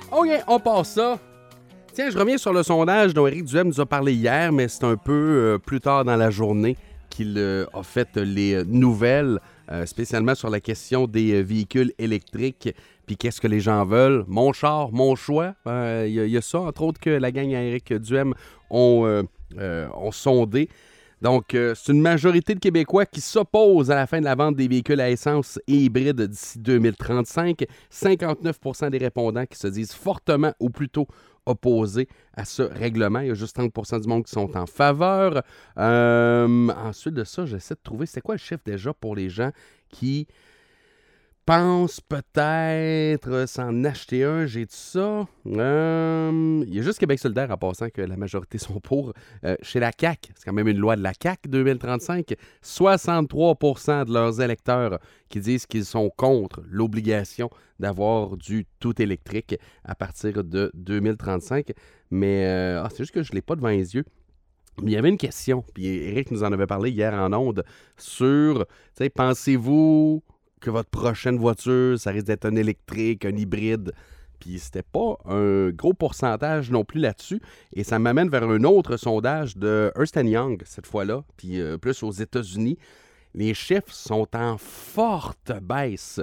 OK, on passe ça. Tiens, je reviens sur le sondage dont Éric Duhem nous a parlé hier, mais c'est un peu plus tard dans la journée qu'il a fait les nouvelles, spécialement sur la question des véhicules électriques. Puis qu'est-ce que les gens veulent? Mon char, mon choix. Il y a ça, entre autres, que la gang à Éric Duhem ont sondé. Donc, c'est une majorité de Québécois qui s'opposent à la fin de la vente des véhicules à essence et hybrides d'ici 2035. 59 % des répondants qui se disent fortement ou plutôt opposés à ce règlement. Il y a juste 30 % du monde qui sont en faveur. Ensuite de ça, j'essaie de trouver, c'est quoi le chiffre déjà pour les gens qui pensent peut-être s'en acheter un. J'ai dit ça. Il y a juste Québec solidaire en passant que la majorité sont pour. Chez la CAQ, c'est quand même une loi de la CAQ 2035, 63 % de leurs électeurs qui disent qu'ils sont contre l'obligation d'avoir du tout électrique à partir de 2035. Mais c'est juste que je ne l'ai pas devant les yeux. Il y avait une question, puis Éric nous en avait parlé hier en ondes, sur, pensez-vous que votre prochaine voiture, ça risque d'être un électrique, un hybride? Puis c'était pas un gros pourcentage non plus là-dessus. Et ça m'amène vers un autre sondage de Ernst & Young, cette fois-là, puis plus aux États-Unis. Les chiffres sont en forte baisse.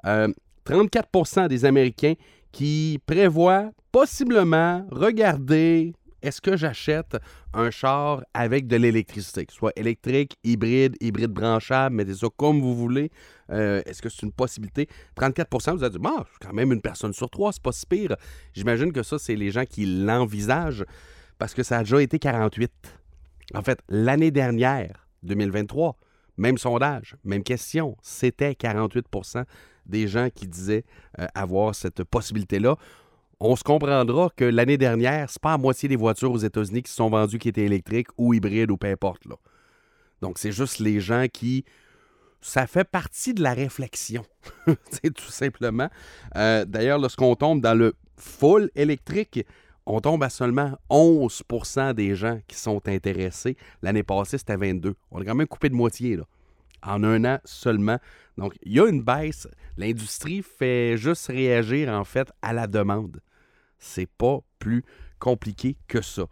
34 % des Américains qui prévoient possiblement regarder... Est-ce que j'achète un char avec de l'électricité, que ce soit électrique, hybride branchable, mettez ça comme vous voulez. Est-ce que c'est une possibilité? 34 % vous avez dit, bon, c'est quand même une personne sur trois, c'est pas si pire. J'imagine que ça, c'est les gens qui l'envisagent parce que ça a déjà été 48. En fait, l'année dernière, 2023, même sondage, même question, c'était 48 % des gens qui disaient avoir cette possibilité-là. On se comprendra que l'année dernière, c'est pas à moitié des voitures aux États-Unis qui se sont vendues qui étaient électriques ou hybrides ou peu importe, là. Donc, c'est juste les gens qui... Ça fait partie de la réflexion, c'est tout simplement. D'ailleurs, lorsqu'on tombe dans le full électrique, on tombe à seulement 11 % des gens qui sont intéressés. L'année passée, c'était 22. On a quand même coupé de moitié, là, en un an seulement. Donc, il y a une baisse. L'industrie fait juste réagir, en fait, à la demande. C'est pas plus compliqué que ça.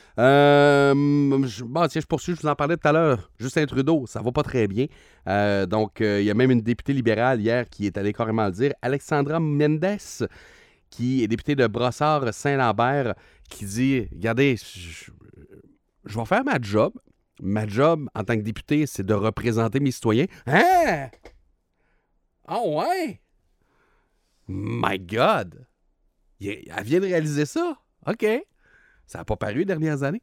Je poursuis, je vous en parlais tout à l'heure. Justin Trudeau, ça va pas très bien. Il y a même une députée libérale hier qui est allée carrément le dire. Alexandra Mendes, qui est députée de Brossard-Saint-Lambert, qui dit, regardez, je vais faire ma job. Ma job en tant que député, c'est de représenter mes citoyens. Hein? Oh ouais? My God! Elle vient de réaliser ça. OK. Ça n'a pas paru les dernières années.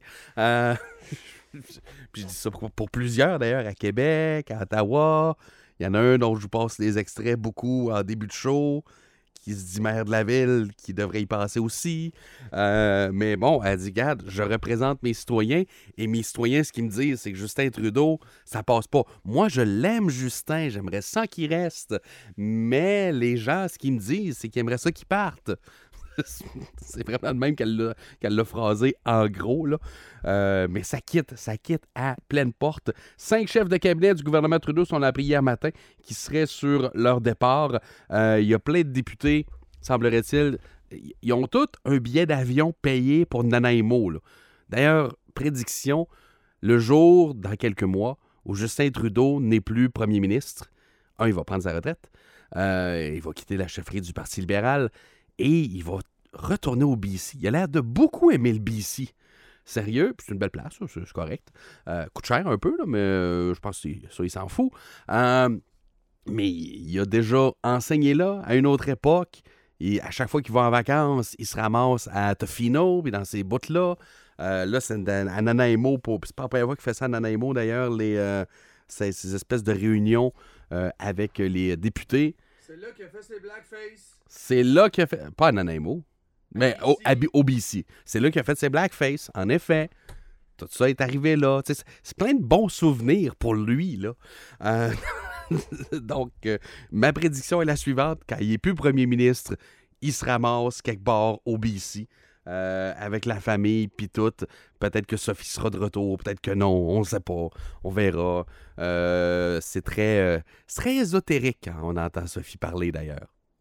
Puis je dis ça pour plusieurs, d'ailleurs, à Québec, à Ottawa. Il y en a un dont je vous passe les extraits beaucoup en début de show, qui se dit maire de la ville, qui devrait y passer aussi. Mais bon, elle dit, regarde, je représente mes citoyens, et mes citoyens, ce qu'ils me disent, c'est que Justin Trudeau, ça passe pas. Moi, je l'aime, Justin, j'aimerais ça qu'il reste. Mais les gens, ce qu'ils me disent, c'est qu'ils aimeraient ça qu'il parte. C'est vraiment le même qu'elle l'a phrasé en gros, là. Mais ça quitte à pleine porte. 5 chefs de cabinet du gouvernement Trudeau sont appris hier matin qui seraient sur leur départ. Il y a plein de députés, semblerait-il. Ils ont tous un billet d'avion payé pour Nanaimo, là. D'ailleurs, prédiction, le jour, dans quelques mois, où Justin Trudeau n'est plus premier ministre, il va prendre sa retraite. Il va quitter la chefferie du Parti libéral. Et il va retourner au BC. Il a l'air de beaucoup aimer le BC. Sérieux, puis c'est une belle place, ça, c'est correct. Coûte cher un peu, là, mais je pense que ça, il s'en fout. Mais il a déjà enseigné là, à une autre époque. Et à chaque fois qu'il va en vacances, il se ramasse à Tofino, puis dans ces bouts-là. Là, c'est à Nanaimo. C'est pas la première fois qu'il fait ça à Nanaimo, d'ailleurs, ces espèces de réunions avec les députés. C'est là qu'il a fait ses blackface. C'est là qu'il a fait... Pas à Nanaimo, mais au BC. C'est là qu'il a fait ses blackface, en effet. Tout ça est arrivé là. C'est plein de bons souvenirs pour lui, là. Donc, ma prédiction est la suivante. Quand il n'est plus premier ministre, il se ramasse quelque part au BC avec la famille puis tout. Peut-être que Sophie sera de retour, peut-être que non, on ne sait pas. On verra. C'est très ésotérique quand on entend Sophie parler, d'ailleurs.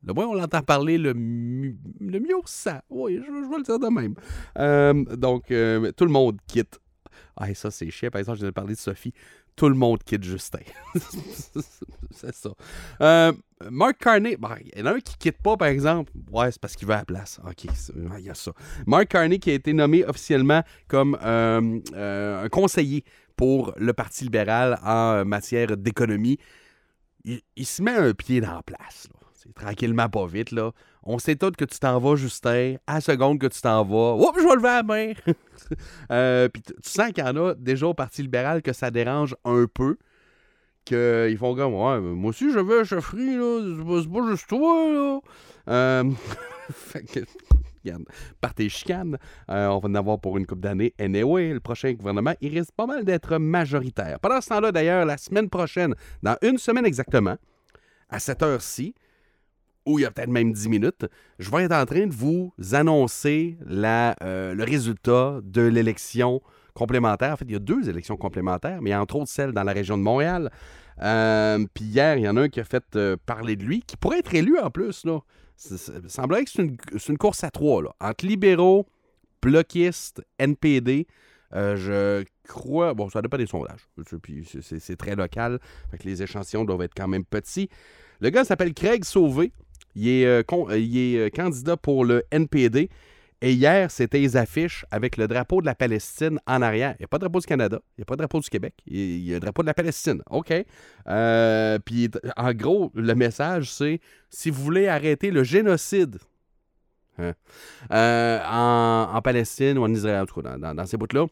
Le moins on l'entend parler, le mieux ça. Oui, je vais le dire de même. Donc, tout le monde quitte. Ah, ça, c'est chiant. Par exemple, je viens de parler de Sophie. Tout le monde quitte Justin. C'est ça. Mark Carney, il y en a un qui quitte pas, par exemple. Ouais, c'est parce qu'il veut la place. OK, il y a ça. Mark Carney qui a été nommé officiellement comme un conseiller pour le Parti libéral en matière d'économie. Il se met un pied dans la place, là. C'est tranquillement, pas vite, là. On sait tous que tu t'en vas, Justin. À la seconde que tu t'en vas, oups, je vais lever la main. Puis tu sens qu'il y en a déjà au Parti libéral que ça dérange un peu. Qu'ils font comme, ouais, moi aussi, je vais à la chefferie, là. C'est pas juste toi, là. Fait que, regarde, par tes chicanes, on va en avoir pour une couple d'années. Anyway, le prochain gouvernement, il risque pas mal d'être majoritaire. Pendant ce temps-là, d'ailleurs, la semaine prochaine, dans une semaine exactement, à cette heure-ci, ou il y a peut-être même 10 minutes, je vais être en train de vous annoncer le résultat de l'élection complémentaire. En fait, il y a 2 élections complémentaires, mais entre autres celle dans la région de Montréal. Puis hier, il y en a un qui a fait parler de lui, qui pourrait être élu en plus, là. Ça semblerait que c'est une course à 3, là, entre libéraux, bloquistes, NPD. Je crois... Bon, ça dépend des sondages. Puis c'est très local. Fait que les échantillons doivent être quand même petits. Le gars s'appelle Craig Sauvé. Il est candidat pour le NPD. Et hier, c'était les affiches avec le drapeau de la Palestine en arrière. Il n'y a pas de drapeau du Canada. Il n'y a pas de drapeau du Québec. Il y a un drapeau de la Palestine. OK. Puis, en gros, le message, c'est si vous voulez arrêter le génocide en Palestine ou en Israël, en tout cas, dans ces bouts-là,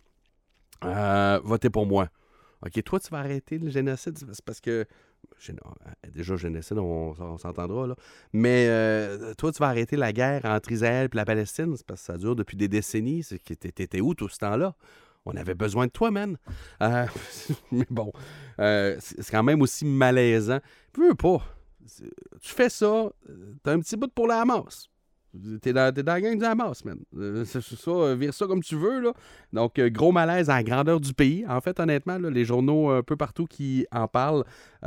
votez pour moi. OK, toi, tu vas arrêter le génocide. C'est parce que... Déjà, génocide, on s'entendra, là. Mais toi, tu vas arrêter la guerre entre Israël et la Palestine. C'est parce que ça dure depuis des décennies. T'étais où tout ce temps-là? On avait besoin de toi, man. Mais bon, c'est quand même aussi malaisant. Veux pas. Tu fais ça, t'as un petit bout pour la Hamas. T'es dans la gang du Hamas, man. C'est ça, vire ça comme tu veux, là. Donc, gros malaise à la grandeur du pays. En fait, honnêtement, là, les journaux un peu partout qui en parlent.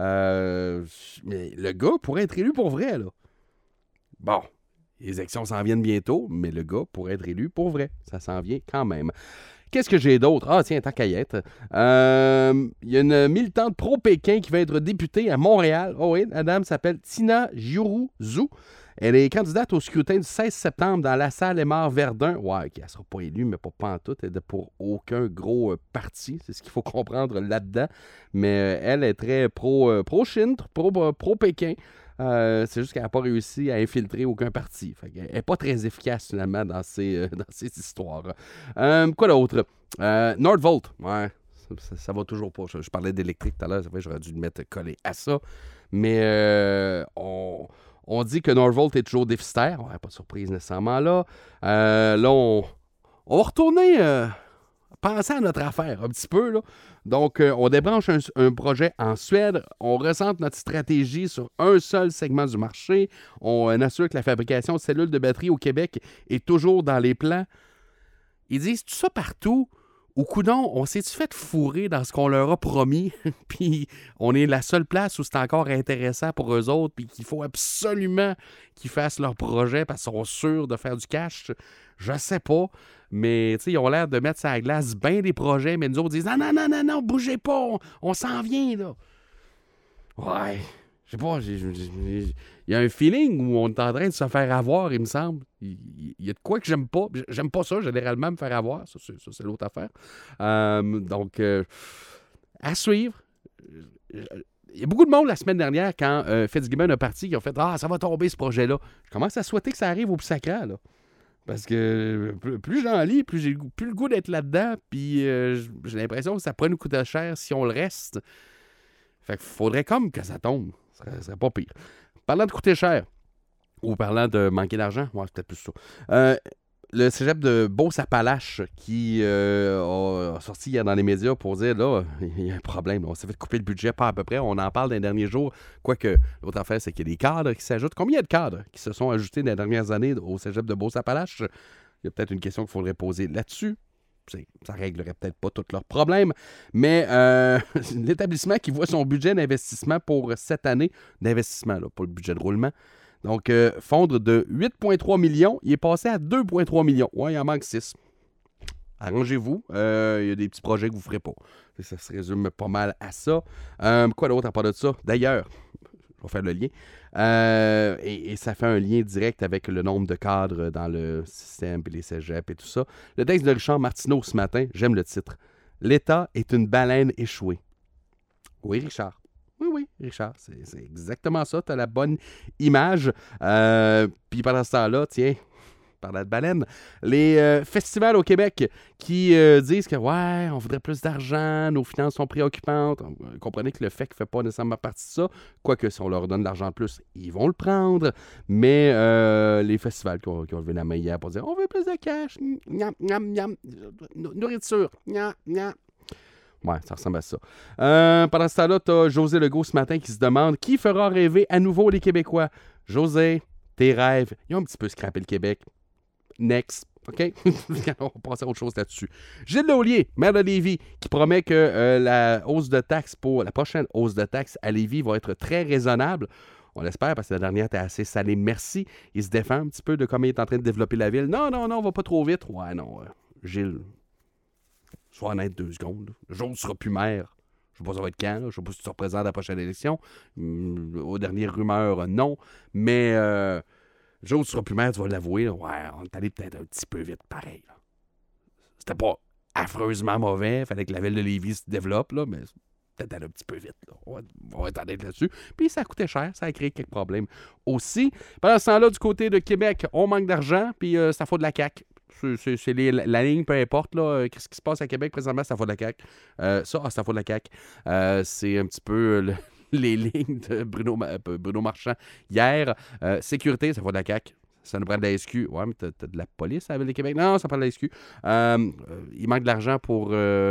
Mais le gars pourrait être élu pour vrai, là. Bon, les élections s'en viennent bientôt, mais le gars pourrait être élu pour vrai. Ça s'en vient quand même. Qu'est-ce que j'ai d'autre? Ah, tiens, tant qu'à y être. Il y a une militante pro-Pékin qui va être députée à Montréal. Oh oui, la dame s'appelle Tina Giroux-Zou. Elle est candidate au scrutin du 16 septembre dans la salle Aymar-Verdun. Ouais, elle ne sera pas élue, mais pas en tout. Elle n'est pour aucun gros parti. C'est ce qu'il faut comprendre là-dedans. Mais elle est très pro-Chine, pro-Pékin. C'est juste qu'elle n'a pas réussi à infiltrer aucun parti. Elle n'est pas très efficace, finalement, dans ces histoires. Quoi d'autre? Nordvolt. Ouais, ça va toujours pas. Je parlais d'électrique tout à l'heure. J'aurais dû le mettre collé à ça. Mais on dit que Nordvolt est toujours déficitaire. Ouais, pas de surprise nécessairement là. Là, on va retourner penser à notre affaire un petit peu, là. Donc, on débranche un projet en Suède. On recentre notre stratégie sur un seul segment du marché. On assure que la fabrication de cellules de batterie au Québec est toujours dans les plans. Ils disent tout ça partout. Ou coudonc, on s'est-tu fait fourrer dans ce qu'on leur a promis? Puis on est la seule place où c'est encore intéressant pour eux autres, puis qu'il faut absolument qu'ils fassent leur projet parce qu'ils sont sûrs de faire du cash. Je sais pas, mais ils ont l'air de mettre sur la glace bien des projets, mais nous autres disent non, bougez pas, on s'en vient, là. Ouais. Je sais pas, il y a un feeling où on est en train de se faire avoir, il me semble. Il y a de quoi que j'aime pas. J'aime pas ça, généralement, me faire avoir. Ça, c'est l'autre affaire. Donc, à suivre. Il y a beaucoup de monde la semaine dernière, quand Fitzgibbon a parti, qui ont fait « Ah, ça va tomber, ce projet-là. » Je commence à souhaiter que ça arrive au plus sacré, là. Parce que plus j'en lis, plus j'ai plus le goût d'être là-dedans. Puis j'ai l'impression que ça pourrait nous coûter cher si on le reste. Fait qu'il faudrait comme que ça tombe. Ce serait pas pire. Parlant de coûter cher, ou parlant de manquer d'argent, ouais, c'est peut-être plus ça. Le cégep de Beauce-Appalaches qui a sorti hier dans les médias pour dire, là, il y a un problème. On s'est fait couper le budget, pas à peu près. On en parle dans les derniers jours. Quoique, l'autre affaire, c'est qu'il y a des cadres qui s'ajoutent. Combien il y a de cadres qui se sont ajoutés dans les dernières années au cégep de Beauce-Appalaches? Il y a peut-être une question qu'il faudrait poser là-dessus. Ça réglerait peut-être pas tous leurs problèmes, mais l'établissement qui voit son budget d'investissement pour cette année, d'investissement, là, pas le budget de roulement, Donc, fondre de 8,3 millions, il est passé à 2,3 millions. Ouais, il en manque 6. Arrangez-vous. Il y a des petits projets que vous ne ferez pas. Ça se résume pas mal à ça. Quoi d'autre à part de ça? D'ailleurs, je vais faire le lien. Et ça fait un lien direct avec le nombre de cadres dans le système et les cégeps et tout ça. Le texte de Richard Martineau ce matin, j'aime le titre. L'État est une baleine échouée. Oui, Richard. Oui, Richard. C'est exactement ça. Tu as la bonne image. Puis pendant ce temps-là, tiens, parlant de baleine, les festivals au Québec qui disent que, ouais, on voudrait plus d'argent, nos finances sont préoccupantes. Comprenez que le FEC ne fait pas nécessairement partie de ça. Quoique, si on leur donne de l'argent de plus, ils vont le prendre. Mais les festivals qui ont levé la main hier pour dire, on veut plus de cash, niam, niam, niam, nourriture, niam, niam. Ouais, ça ressemble à ça. Pendant ce temps-là, tu as José Legault ce matin qui se demande qui fera rêver à nouveau les Québécois. José, tes rêves, ils ont un petit peu scrappé le Québec. Next. OK? On va passer à autre chose là-dessus. Gilles Laulier, maire de Lévis, qui promet que la prochaine hausse de taxes à Lévis va être très raisonnable. On l'espère parce que la dernière était assez salée. Merci. Il se défend un petit peu de comment il est en train de développer la ville. Non, on va pas trop vite. Ouais, non. Gilles, sois honnête 2 secondes. Le jour où tu seras plus maire, je ne sais pas ça va être quand. Je ne sais pas si tu te représentes à la prochaine élection. Aux dernières rumeurs, non. Mais le jour où tu seras plus maire, tu vas l'avouer. Ouais, on est allé peut-être un petit peu vite, pareil. Là. C'était pas affreusement mauvais. Il fallait que la ville de Lévis se développe, là, mais peut-être aller un petit peu vite. Là. On va être honnête là-dessus. Puis ça a coûté cher. Ça a créé quelques problèmes aussi. Pendant ce temps-là, du côté de Québec, on manque d'argent. Puis ça faut de la CAQ. C'est la ligne, peu importe. Là, qu'est-ce qui se passe à Québec présentement, ça faut de la CAQ. Ça faut de la CAQ. C'est un petit peu les lignes de Bruno Marchand hier. Sécurité, ça faut de la CAQ. Ça nous prend de la SQ. Ouais, mais t'as de la police à la Ville de Québec? Non, ça prend de la SQ. Il manque de l'argent pour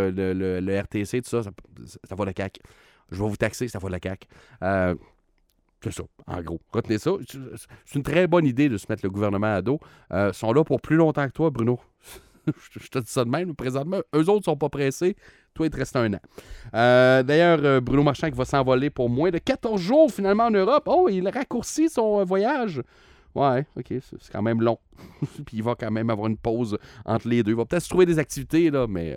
le RTC, tout ça. Ça faut de la CAQ. Je vais vous taxer, ça faut de la CAQ. C'est ça, en gros. Retenez ça. C'est une très bonne idée de se mettre le gouvernement à dos. Ils sont là pour plus longtemps que toi, Bruno. Je te dis ça de même. Présentement, eux autres ne sont pas pressés. Toi, il te reste 1 an. D'ailleurs, Bruno Marchand qui va s'envoler pour moins de 14 jours finalement en Europe. Oh, il raccourcit son voyage. Ouais, OK, c'est quand même long. Puis il va quand même avoir une pause entre les deux. Il va peut-être se trouver des activités, là, mais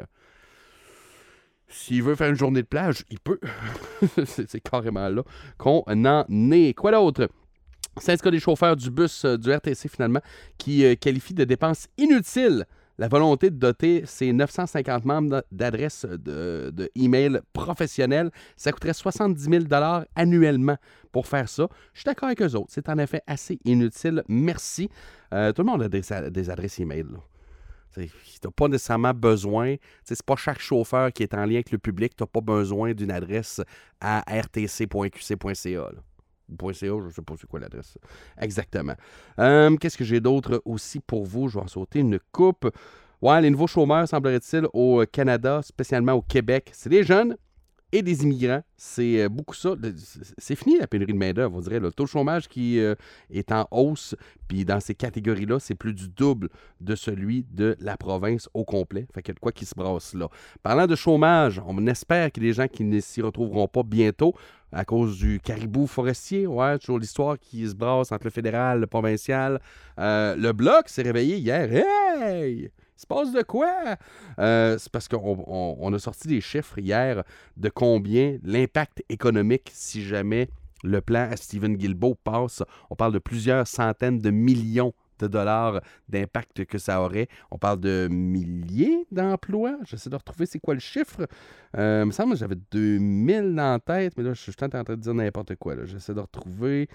s'il veut faire une journée de plage, il peut. c'est carrément là qu'on en est. Quoi d'autre? Syndicat des chauffeurs du bus du RTC, finalement, qui qualifie de dépenses inutiles la volonté de doter ses 950 membres d'adresses de email professionnelles. Ça coûterait 70 000 $ annuellement pour faire ça. Je suis d'accord avec eux autres. C'est en effet assez inutile. Merci. Tout le monde a des adresses email, là. Tu n'as pas nécessairement besoin, c'est pas chaque chauffeur qui est en lien avec le public, tu n'as pas besoin d'une adresse à rtc.qc.ca. Ou .ca, je ne sais pas c'est quoi l'adresse. Exactement. Qu'est-ce que j'ai d'autre aussi pour vous? Je vais en sauter une coupe. Ouais, les nouveaux chômeurs, semblerait-il, au Canada, spécialement au Québec, c'est des jeunes et des immigrants. C'est beaucoup ça. C'est fini la pénurie de main-d'œuvre, on dirait. Le taux de chômage qui est en hausse, puis dans ces catégories-là, c'est plus du double de celui de la province au complet. Fait qu'il y a de quoi qui se brasse là. Parlant de chômage, on espère qu'il y a des gens qui ne s'y retrouveront pas bientôt à cause du caribou forestier. Ouais, toujours l'histoire qui se brasse entre le fédéral, le provincial. Le Bloc s'est réveillé hier. Hey! Il se passe de quoi? C'est parce qu'on a sorti des chiffres hier de combien l'impact économique, si jamais le plan à Stephen Guilbeault passe, on parle de plusieurs centaines de millions de dollars d'impact que ça aurait. On parle de milliers d'emplois. J'essaie de retrouver c'est quoi le chiffre. Il me semble que j'avais 2000 en tête, mais là, je suis en train de dire n'importe quoi. Là. J'essaie de retrouver...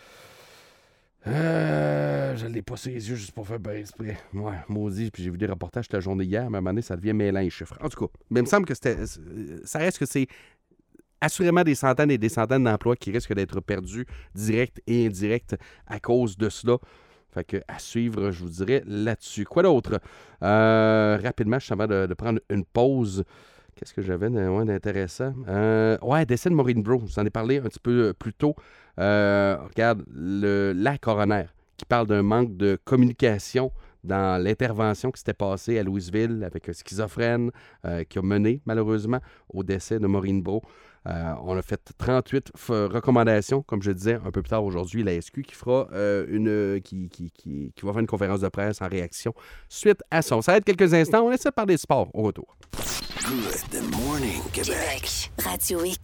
je ne l'ai pas sur les yeux juste pour faire bien exprès. Ouais, maudit. Puis j'ai vu des reportages toute la journée hier, mais à un moment donné, ça devient mêlant les chiffres. En tout cas, mais il me semble que ça reste que c'est assurément des centaines et des centaines d'emplois qui risquent d'être perdus direct et indirect à cause de cela. Fait que à suivre, je vous dirais là-dessus. Quoi d'autre? Rapidement, je suis avant de prendre une pause. Qu'est-ce que j'avais d'intéressant? Décès de Maureen Bro. Je vous en ai parlé un petit peu plus tôt. Regarde, la coroner qui parle d'un manque de communication dans l'intervention qui s'était passée à Louisville avec un schizophrène qui a mené malheureusement au décès de Maureen Bro. On a fait 38 recommandations, comme je disais un peu plus tard aujourd'hui, la SQ qui fera qui va faire une conférence de presse en réaction suite à ça. Ça va être quelques instants. On essaie de parler de sport au retour. Good morning, Québec. Radio X.